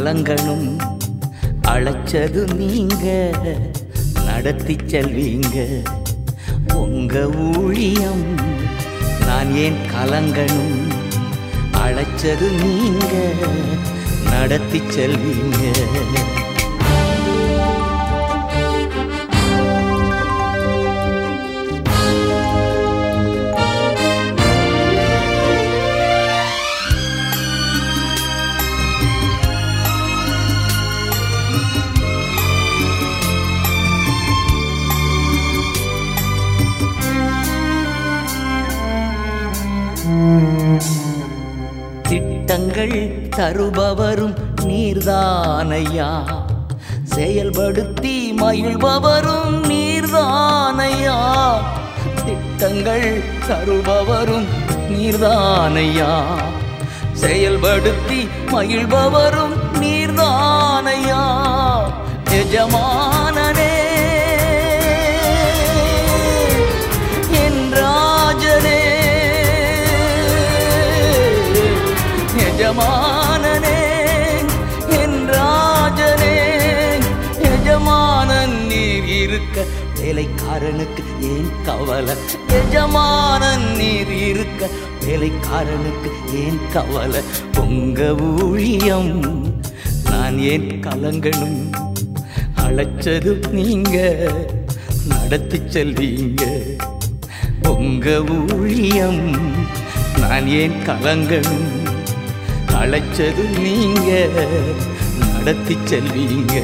கலங்கணும், அழைச்சது நீங்க, நடத்தி செல்வீங்க உங்க ஊழியம். நான் ஏன் கலங்கணும், அழைச்சது நீங்க, நடத்தி செல்வீங்க. திட்டங்கள் தருபவரும் நீர்தானையா, செயல்படுத்தி மகிழ்பவரும் நீர்தானையா. திட்டங்கள் தருபவரும் நீர்தானையா, செயல்படுத்தி மகிழ்பவரும் நீர்தானையா. எஜமானனே என் ராஜனே, எஜமானனே என் ராஜனே. எஜமானன் நீர் இருக்க வேலைக்காரனுக்கு ஏன் கவலை, எஜமானன் நீர் இருக்க வேலைக்காரனுக்கு ஏன் கவலை. உங்க ஊழியம் நான் ஏன் கலங்கணும், அழைச்சது நீங்க, நடத்தி செல்வீங்க உங்க ஊழியம். நான் ஏன் கலங்கணும், அழைச்சது நீங்க, நடத்தி செல்வீங்க.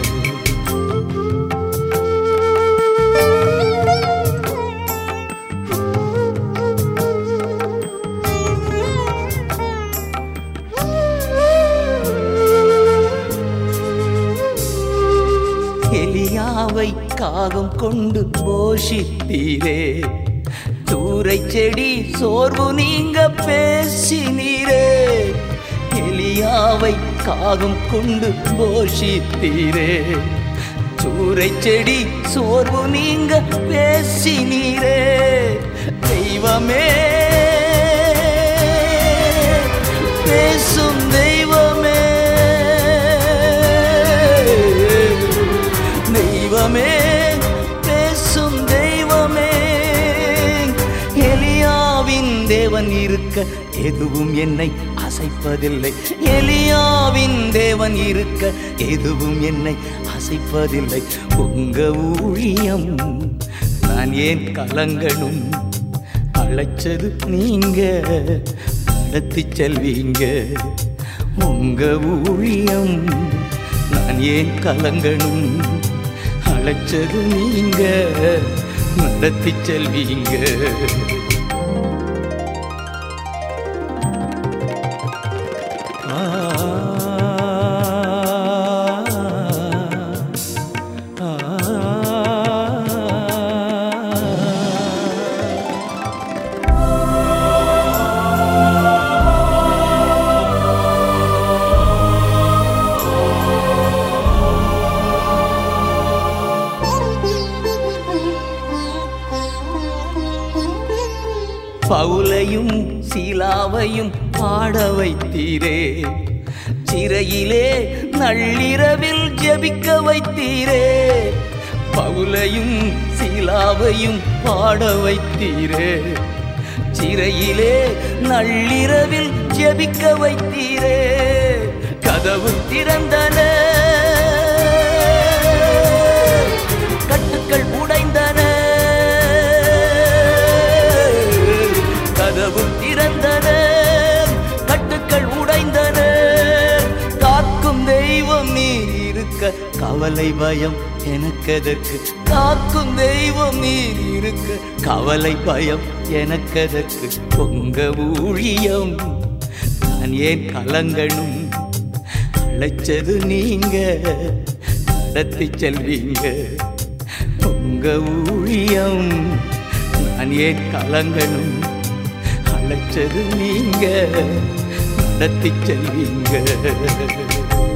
எலியாவை காகம் கொண்டு போஷித்தீரே, தூரை செடி சோர்வு நீங்க பேசினீரே. எலியாவை காகம் கொண்டு போஷித்தீரே, சூரை செடி சோர்வு நீங்க பேசினீரே. தெய்வமே பேசும் தெய்வமே, தெய்வமே பேசும் தெய்வமே. எலியாவின் தேவன் இருக்க எதுவும் என்னை அசைப்பதில்லை, எலியாவின் தேவன் இருக்க எதுவும் என்னை அசைப்பதில்லை. உங்க ஊழியம் நான் ஏன் கலங்கணும், அழைச்சது நீங்க, நடத்தி செல்வீங்க உங்க ஊழியம். நான் ஏன் கலங்கணும், அழைச்சது நீங்க, நடத்தி செல்வீங்க. பவுலையும் சீலாவையும் பாட வைத்தீரே, சிறையிலே நள்ளிரவில் ஜெபிக்க வைத்தீரே. பவுலையும் சீலாவையும் பாட வைத்தீரே, சிறையிலே நள்ளிரவில் ஜெபிக்க வைத்தீரே. கதவு திறந்தன, கட்டுக்கள் உடைந்தன, கதவு திறந்தன, கட்டுக்கள் உடைந்தன. காக்கும் தெய்வம் நீர் இருக்க கவலை பயம் எனக்கதற்கு, காக்கும் தெய்வம் நீர் இருக்க கவலை பயம் எனக்கதற்கு. உங்க ஊழியம் நான் ஏன் கலங்கணும், அழைச்சது நீங்க, நடத்தி செல்வீங்க உங்க ஊழியம். நான் ஏன் கலங்கணும், அழைச்சது நீங்க, நடத்தி செல்வீங்க.